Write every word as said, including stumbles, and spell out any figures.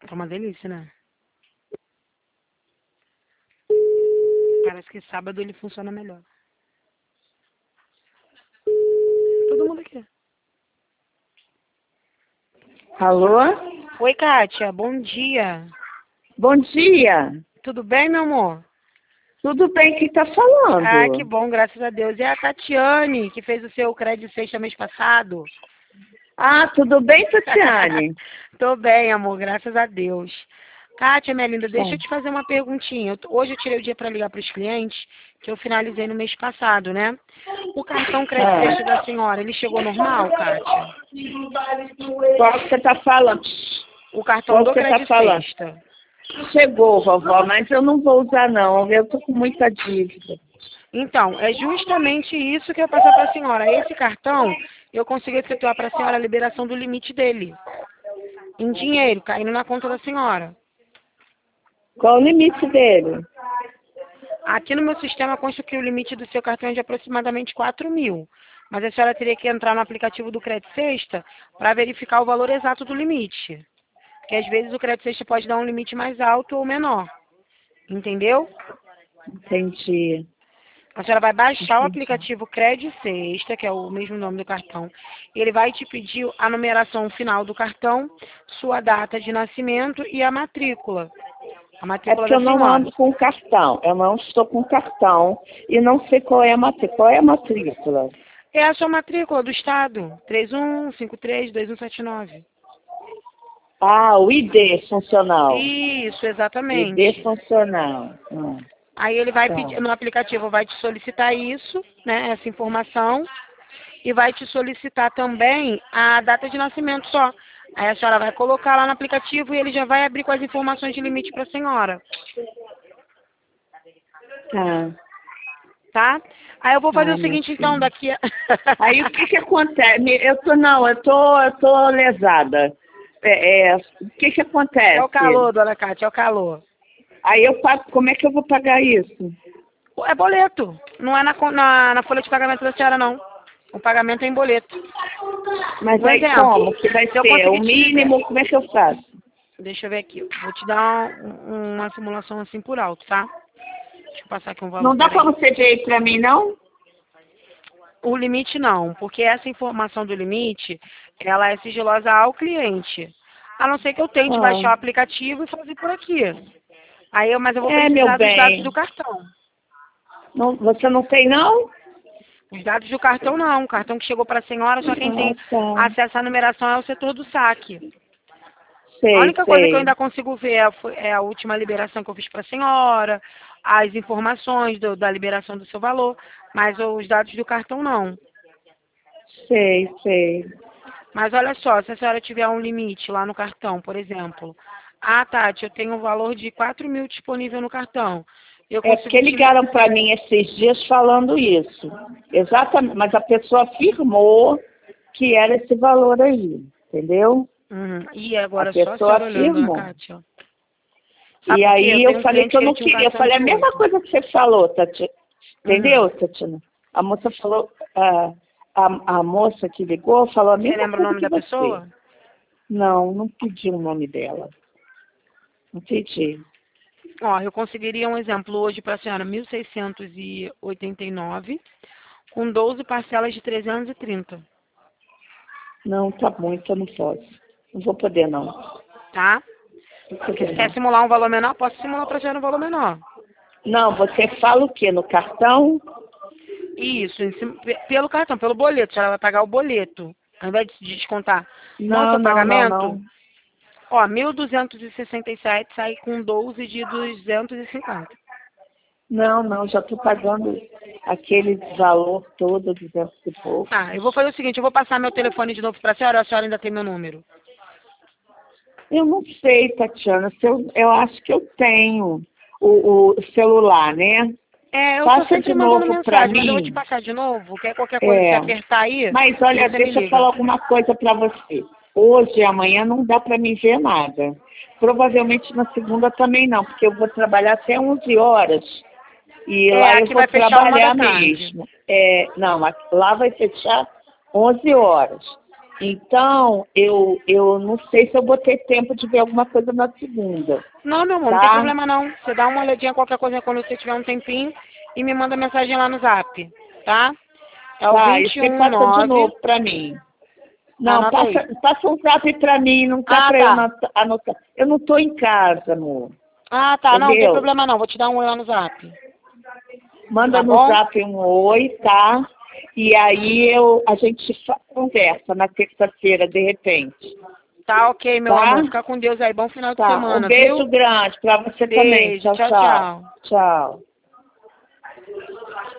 Tá uma delícia, né? Parece que sábado ele funciona melhor. Todo mundo aqui. Alô? Oi, Kátia. Bom dia. Bom dia. Tudo bem, meu amor? Tudo bem, quem tá falando? Ah, que bom, graças a Deus. É a Tatiane, que fez o seu crédito sexta mês passado. Ah, tudo bem, Tatiane? Tô bem, amor, graças a Deus. Kátia, minha linda, deixa Bom. eu te fazer uma perguntinha. Eu- Hoje eu tirei o dia para ligar para os clientes, que eu finalizei no mês passado, né? O cartão crédito Ah. sexta da senhora, ele chegou normal, Kátia? Qual que você tá falando? O cartão Qual do que você tá crédito falando? sexta. Chegou, vovó, mas eu não vou usar não, eu tô com muita dívida. Então, é justamente isso que eu ia passar para a senhora. Esse cartão, eu consigo efetuar para a senhora a liberação do limite dele. Em dinheiro, caindo na conta da senhora. Qual o limite dele? Aqui no meu sistema consta que o limite do seu cartão é de aproximadamente quatro mil. Mas a senhora teria que entrar no aplicativo do Crédito Sexta para verificar o valor exato do limite. Porque às vezes o Crédito Sexta pode dar um limite mais alto ou menor. Entendeu? Entendi. A senhora vai baixar o Entendi. aplicativo Crédito Sexta, que é o mesmo nome do cartão, e ele vai te pedir a numeração final do cartão, sua data de nascimento e a matrícula. A É matrícula porque eu da não senhora. ando com cartão, eu não estou com cartão e não sei qual é a matrícula. Qual é a matrícula? É a sua matrícula do estado, três um cinco três dois um sete nove. Ah, o I D funcional. Isso, I D exatamente. funcional. Hum, Aí ele vai tá. pedir, no aplicativo vai te solicitar isso, né, essa informação, e vai te solicitar também a data de nascimento só. Aí a senhora vai colocar lá no aplicativo e ele já vai abrir com as informações de limite para a senhora, Tá. tá? Aí eu vou fazer Ai, o minha seguinte então, filha. daqui a... Aí o que que acontece? Me- Eu tô, não, eu tô, eu tô lesada. É, é, o que que É o acontece? calor, dona Cátia, é o calor. Aí eu pago, como é que eu vou pagar isso? É boleto, não é na, con- na, na folha de pagamento da senhora, não. O pagamento é em boleto. Mas Um aí exemplo, como que vai se eu ser? O conseguir te ligar... mínimo, como é que eu faço? Deixa eu ver aqui. Vou te dar um- uma simulação assim por alto, tá? Deixa eu passar aqui um valor, Não dá pra peraí. você ver aí pra mim, não? O limite não, porque essa informação do limite, ela é sigilosa ao cliente. A não ser que eu tente Ah. baixar o aplicativo e fazer por aqui. Aí eu, mas eu vou É, meu precisar dos dados do bem. cartão. Não, você não tem, não? Os dados do cartão não. O cartão que chegou para a senhora, só quem Ah, tem tá. acesso à numeração é o setor do saque. A Sei, única coisa que eu sei. ainda consigo ver é, foi- é a última liberação que eu fiz para a senhora, as informações do- da liberação do seu valor, mas os dados do cartão não. Sei, sei. Mas olha só, se a senhora tiver um limite lá no cartão, por exemplo, ah, Tati, eu tenho um valor de quatro mil disponível no cartão. Eu É consigo porque te... ligaram para mim esses dias falando isso. Exatamente, mas a pessoa afirmou que era esse valor aí, entendeu? Uhum. E A agora só a pessoa senhora olhando, né, afirmou. Kátia? Sabe E por quê? Eu aí eu tenho um falei cliente que eu que ele não tinha um queria. Eu cartão falei a de mesma oito. coisa que você falou, Tati. Entendeu, Uhum. Tatiana? A moça falou, a, a, a moça que ligou falou a Você mesma lembra o coisa nome que da você. pessoa? Não, não pedi o nome dela. Não pedi. Ó, eu conseguiria um exemplo hoje para a senhora, mil seiscentos e oitenta e nove, com doze parcelas de trezentos e trinta, Não, tá bom, então não posso. Não vou poder, não. tá? Não vou Porque poder, se quer não. simular um valor menor, posso simular para a senhora um valor menor. Não, você fala o quê? No cartão? Isso, em cima- pe- pelo cartão, pelo boleto, a senhora vai pagar o boleto, ao invés de descontar no Não, seu não, não, pagamento, não. ó, mil duzentos e sessenta e sete sai com doze de duzentos e cinquenta. Não, não, já estou pagando aquele valor todo, duzentos e pouco. Tá, eu vou fazer o seguinte, eu vou passar meu telefone de novo para a senhora, ou a senhora ainda tem meu número? Eu não sei, Tatiana, se eu, eu acho que eu tenho o, o celular, né? É, eu tô Passa sempre de mandando novo para mensagem, mas eu vou te mim. passar de novo, quer qualquer coisa que você É, apertar aí, mas olha, você me deixa eu liga. falar alguma coisa para você. Hoje e amanhã não dá para me ver nada. Provavelmente na segunda também não, porque eu vou trabalhar até onze horas. E É, lá eu aqui vou vai fechar uma da trabalhar tarde. mesmo. É, não, lá vai fechar onze horas. Então, eu, eu não sei se eu vou ter tempo de ver alguma coisa na segunda. Não, meu amor, Tá? não tem problema não. Você dá uma olhadinha, qualquer coisa, quando você tiver um tempinho, e me manda mensagem lá no zap, tá? É o Tá, e você passa de vinte e um nove. novo pra mim. Não, Anota aí. passa, passa um zap pra mim, não tá Ah, pra eu tá. anota- anotar. Eu não tô em casa, amor. Ah, tá. Não, não tem Entendeu? problema não. Vou te dar um oi lá no zap. Manda Tá no bom? zap um oi, tá? E aí eu, a gente fa- conversa na terça-feira, de repente. Tá ok, meu Tá? amor. Fica com Deus aí. Bom final de Tá. Um semana, beijo viu? grande pra você também. Beijo. Tchau, Tchau, tchau. tchau. Tchau.